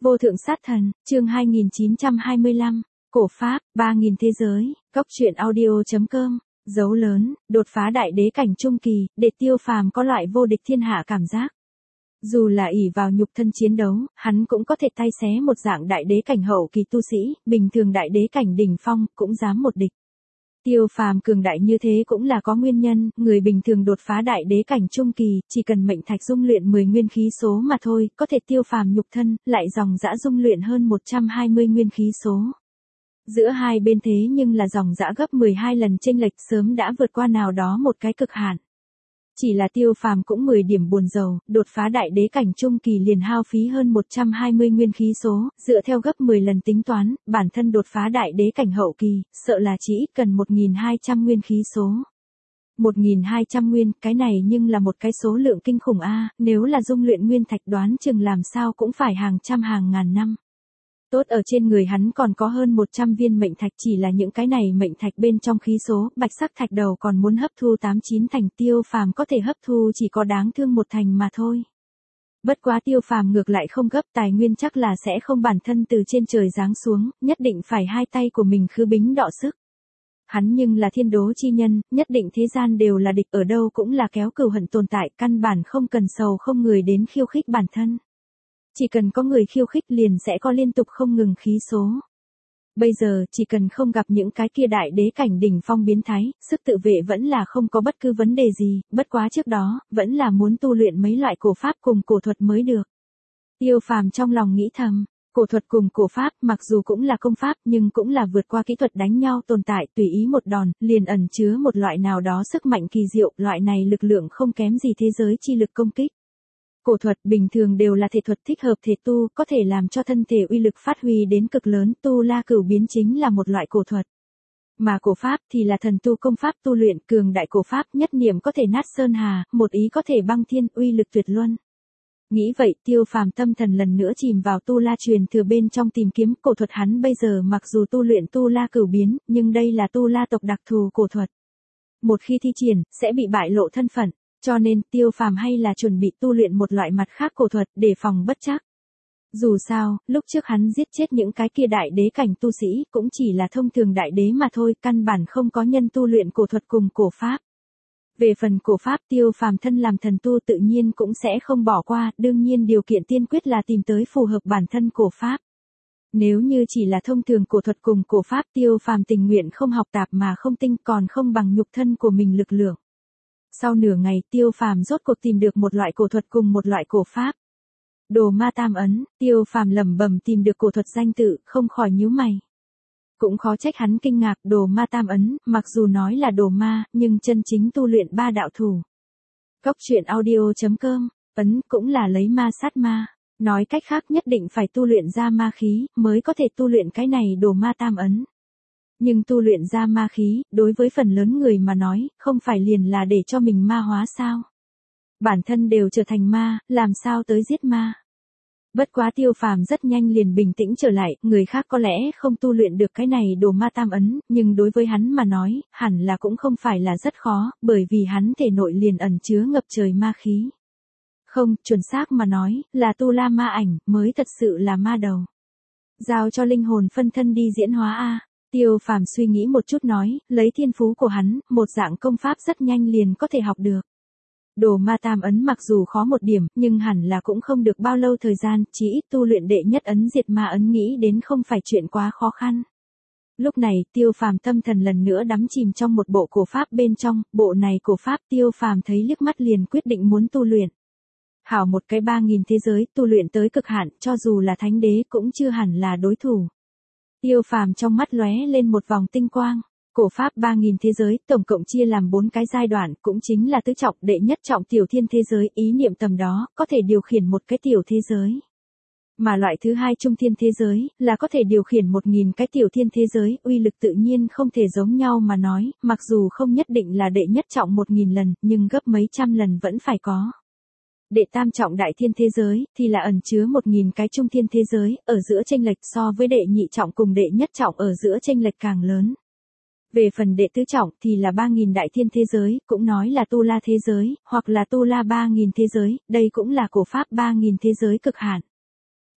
Vô thượng sát thần, chương 2925, cổ pháp, 3000 thế giới, góc truyện audio.com, dấu lớn, đột phá đại đế cảnh trung kỳ, để Tiêu Phàm có loại vô địch thiên hạ cảm giác. Dù là ỷ vào nhục thân chiến đấu, hắn cũng có thể tay xé một dạng đại đế cảnh hậu kỳ tu sĩ, bình thường đại đế cảnh đỉnh phong, cũng dám một địch. Tiêu Phàm cường đại như thế cũng là có nguyên nhân, người bình thường đột phá đại đế cảnh trung kỳ, chỉ cần mệnh thạch dung luyện 10 nguyên khí số mà thôi, có thể Tiêu Phàm nhục thân, lại dòng dã dung luyện hơn 120 nguyên khí số. Giữa hai bên thế nhưng là dòng dã gấp 12 lần chênh lệch, sớm đã vượt qua nào đó một cái cực hạn. Chỉ là Tiêu Phàm cũng 10 điểm buồn rầu, đột phá đại đế cảnh trung kỳ liền hao phí hơn 120 nguyên khí số, dựa theo gấp 10 lần tính toán, bản thân đột phá đại đế cảnh hậu kỳ, sợ là chỉ ít cần 1200 nguyên khí số. 1200 nguyên, cái này nhưng là một cái số lượng kinh khủng a, nếu là dung luyện nguyên thạch đoán chừng làm sao cũng phải hàng trăm hàng ngàn năm. Tốt ở trên người hắn còn có hơn 100 viên mệnh thạch, chỉ là những cái này mệnh thạch bên trong khí số, bạch sắc thạch đầu còn muốn hấp thu 89 thành, Tiêu Phàm có thể hấp thu chỉ có đáng thương một thành mà thôi. Bất quá Tiêu Phàm ngược lại không gấp, tài nguyên chắc là sẽ không bản thân từ trên trời giáng xuống, nhất định phải hai tay của mình khứ bính đọ sức. Hắn nhưng là thiên đố chi nhân, nhất định thế gian đều là địch, ở đâu cũng là kéo cừu hận tồn tại, căn bản không cần sầu không người đến khiêu khích bản thân. Chỉ cần có người khiêu khích liền sẽ có liên tục không ngừng khí số. Bây giờ, chỉ cần không gặp những cái kia đại đế cảnh đỉnh phong biến thái, sức tự vệ vẫn là không có bất cứ vấn đề gì, bất quá trước đó, vẫn là muốn tu luyện mấy loại cổ pháp cùng cổ thuật mới được. Tiêu Phàm trong lòng nghĩ thầm, cổ thuật cùng cổ pháp mặc dù cũng là công pháp nhưng cũng là vượt qua kỹ thuật đánh nhau tồn tại, tùy ý một đòn, liền ẩn chứa một loại nào đó sức mạnh kỳ diệu, loại này lực lượng không kém gì thế giới chi lực công kích. Cổ thuật bình thường đều là thể thuật thích hợp thể tu, có thể làm cho thân thể uy lực phát huy đến cực lớn, tu la cửu biến chính là một loại cổ thuật. Mà cổ pháp thì là thần tu công pháp tu luyện, cường đại cổ pháp nhất niệm có thể nát sơn hà, một ý có thể băng thiên, uy lực tuyệt luân. Nghĩ vậy, Tiêu Phàm tâm thần lần nữa chìm vào tu la truyền thừa bên trong tìm kiếm cổ thuật, hắn bây giờ mặc dù tu luyện tu la cửu biến, nhưng đây là tu la tộc đặc thù cổ thuật. Một khi thi triển, sẽ bị bại lộ thân phận. Cho nên Tiêu Phàm hay là chuẩn bị tu luyện một loại mặt khác cổ thuật để phòng bất trắc. Dù sao, lúc trước hắn giết chết những cái kia đại đế cảnh tu sĩ cũng chỉ là thông thường đại đế mà thôi, căn bản không có nhân tu luyện cổ thuật cùng cổ pháp. Về phần cổ pháp, Tiêu Phàm thân làm thần tu tự nhiên cũng sẽ không bỏ qua, đương nhiên điều kiện tiên quyết là tìm tới phù hợp bản thân cổ pháp. Nếu như chỉ là thông thường cổ thuật cùng cổ pháp, Tiêu Phàm tình nguyện không học tạp mà không tinh, còn không bằng nhục thân của mình lực lượng. Sau nửa ngày, Tiêu Phàm rốt cuộc tìm được một loại cổ thuật cùng một loại cổ pháp. Đồ ma tam ấn, Tiêu Phàm lẩm bẩm tìm được cổ thuật danh tự, không khỏi nhíu mày. Cũng khó trách hắn kinh ngạc, đồ ma tam ấn, mặc dù nói là đồ ma, nhưng chân chính tu luyện ba đạo thủ. Góc truyện audio.com, ấn cũng là lấy ma sát ma, nói cách khác nhất định phải tu luyện ra ma khí, mới có thể tu luyện cái này đồ ma tam ấn. Nhưng tu luyện ra ma khí, đối với phần lớn người mà nói, không phải liền là để cho mình ma hóa sao? Bản thân đều trở thành ma, làm sao tới giết ma? Bất quá Tiêu Phàm rất nhanh liền bình tĩnh trở lại, người khác có lẽ không tu luyện được cái này đồ ma tam ấn, nhưng đối với hắn mà nói, hẳn là cũng không phải là rất khó, bởi vì hắn thể nội liền ẩn chứa ngập trời ma khí. Không, chuẩn xác mà nói, là tu la ma ảnh, mới thật sự là ma đầu. Giao cho linh hồn phân thân đi diễn hóa a. Tiêu Phàm suy nghĩ một chút nói, lấy thiên phú của hắn, một dạng công pháp rất nhanh liền có thể học được. Đồ ma tam ấn mặc dù khó một điểm, nhưng hẳn là cũng không được bao lâu thời gian, chỉ ít tu luyện đệ nhất ấn diệt ma ấn nghĩ đến không phải chuyện quá khó khăn. Lúc này, Tiêu Phàm tâm thần lần nữa đắm chìm trong một bộ cổ pháp bên trong, bộ này cổ pháp Tiêu Phàm thấy liếc mắt liền quyết định muốn tu luyện. Hảo một cái 3000 thế giới, tu luyện tới cực hạn, cho dù là thánh đế cũng chưa hẳn là đối thủ. Tiêu Phàm trong mắt lóe lên một vòng tinh quang. Cổ pháp 3000 thế giới, tổng cộng chia làm 4 cái giai đoạn, cũng chính là tứ trọng, đệ nhất trọng tiểu thiên thế giới, ý niệm tầm đó, có thể điều khiển một cái tiểu thế giới. Mà loại thứ hai trung thiên thế giới, là có thể điều khiển 1000 cái tiểu thiên thế giới, uy lực tự nhiên không thể giống nhau mà nói, mặc dù không nhất định là đệ nhất trọng 1000 lần, nhưng gấp mấy trăm lần vẫn phải có. Đệ tam trọng đại thiên thế giới, thì là ẩn chứa 1000 cái trung thiên thế giới, ở giữa chênh lệch so với đệ nhị trọng cùng đệ nhất trọng ở giữa chênh lệch càng lớn. Về phần đệ tứ trọng thì là 3000 đại thiên thế giới, cũng nói là tu la thế giới, hoặc là tu la 3000 thế giới, đây cũng là cổ pháp 3000 thế giới cực hạn.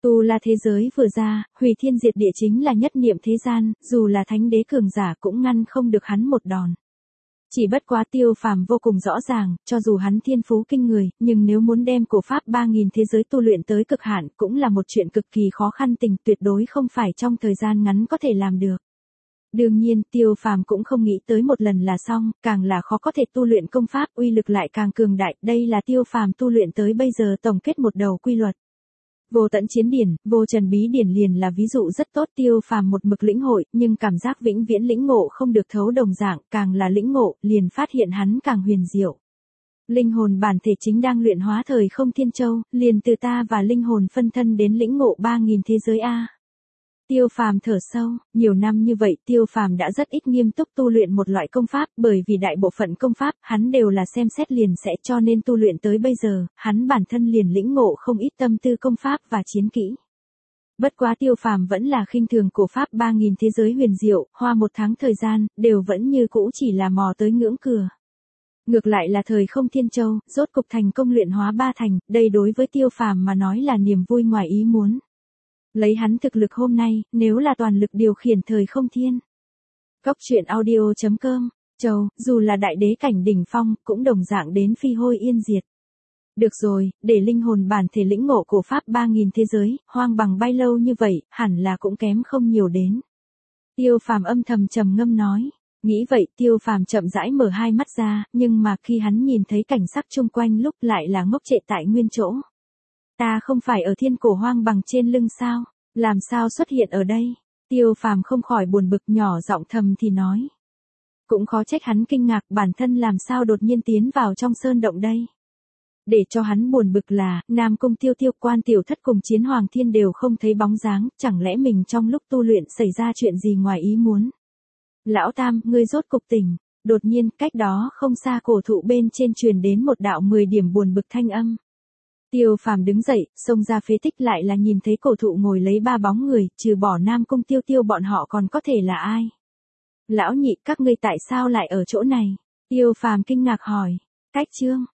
Tu La thế giới vừa ra, hủy thiên diệt địa chính là nhất niệm thế gian, dù là thánh đế cường giả cũng ngăn không được hắn một đòn. Chỉ bất quá Tiêu Phàm vô cùng rõ ràng, cho dù hắn thiên phú kinh người, nhưng nếu muốn đem cổ pháp 3.000 thế giới tu luyện tới cực hạn cũng là một chuyện cực kỳ khó khăn tuyệt đối không phải trong thời gian ngắn có thể làm được. Đương nhiên, Tiêu Phàm cũng không nghĩ tới một lần là xong, càng là khó có thể tu luyện công pháp, uy lực lại càng cường đại, đây là Tiêu Phàm tu luyện tới bây giờ tổng kết một đầu quy luật. Vô tận chiến điển, vô trần bí điển liền là ví dụ rất tốt. Tiêu Phàm một mực lĩnh hội, nhưng cảm giác vĩnh viễn lĩnh ngộ không được thấu đồng dạng, càng là lĩnh ngộ, liền phát hiện hắn càng huyền diệu. Linh hồn bản thể chính đang luyện hóa thời không thiên châu, liền từ ta và linh hồn phân thân đến lĩnh ngộ 3.000 thế giới a. Tiêu Phàm thở sâu, nhiều năm như vậy Tiêu Phàm đã rất ít nghiêm túc tu luyện một loại công pháp, bởi vì đại bộ phận công pháp hắn đều là xem xét liền sẽ, cho nên tu luyện tới bây giờ, hắn bản thân liền lĩnh ngộ không ít tâm tư công pháp và chiến kỹ. Bất quá Tiêu Phàm vẫn là khinh thường cổ pháp 3.000 thế giới huyền diệu, hoa một tháng thời gian, đều vẫn như cũ chỉ là mò tới ngưỡng cửa. Ngược lại là thời không thiên châu, rốt cục thành công luyện hóa ba thành, đây đối với Tiêu Phàm mà nói là niềm vui ngoài ý muốn. Lấy hắn thực lực hôm nay, nếu là toàn lực điều khiển thời không thiên. Góc truyện audio.com, Châu, dù là đại đế cảnh đỉnh phong, cũng đồng dạng đến phi hôi yên diệt. Được rồi, để linh hồn bản thể lĩnh ngộ cổ pháp 3.000 thế giới, hoang bằng bay lâu như vậy, hẳn là cũng kém không nhiều đến. Tiêu Phàm âm thầm trầm ngâm nói. Nghĩ vậy Tiêu Phàm chậm rãi mở hai mắt ra, nhưng mà khi hắn nhìn thấy cảnh sắc chung quanh lúc lại là ngốc trệ tại nguyên chỗ. Ta không phải ở thiên cổ hoang bằng trên lưng sao? Làm sao xuất hiện ở đây? Tiêu Phàm không khỏi buồn bực, nhỏ giọng thầm thì nói. Cũng khó trách hắn kinh ngạc bản thân làm sao đột nhiên tiến vào trong sơn động đây. Để cho hắn buồn bực là, Nam Cung Tiêu Tiêu, Quan Tiểu Thất cùng Chiến Hoàng Thiên đều không thấy bóng dáng, chẳng lẽ mình trong lúc tu luyện xảy ra chuyện gì ngoài ý muốn. Lão Tam, ngươi rốt cục tỉnh. Đột nhiên, cách đó không xa cổ thụ bên trên truyền đến một đạo 10 điểm buồn bực thanh âm. Tiêu Phàm đứng dậy, xông ra phế tích, lại là nhìn thấy cổ thụ ngồi lấy ba bóng người, trừ bỏ Nam Cung Tiêu Tiêu bọn họ còn có thể là ai? Lão Nhị, các ngươi tại sao lại ở chỗ này? Tiêu Phàm kinh ngạc hỏi. Cách chương